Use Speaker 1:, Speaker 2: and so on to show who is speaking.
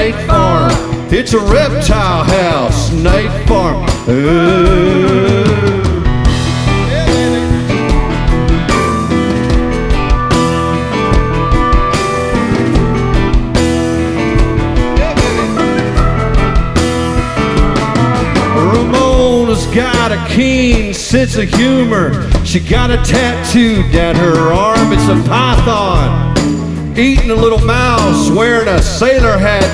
Speaker 1: Snake Farm. It's a reptile house, Snake Farm. Ooh. Ramona's got a keen sense of humor. She got a tattoo down her arm. It's a python eating a little mouse, wearing a sailor hat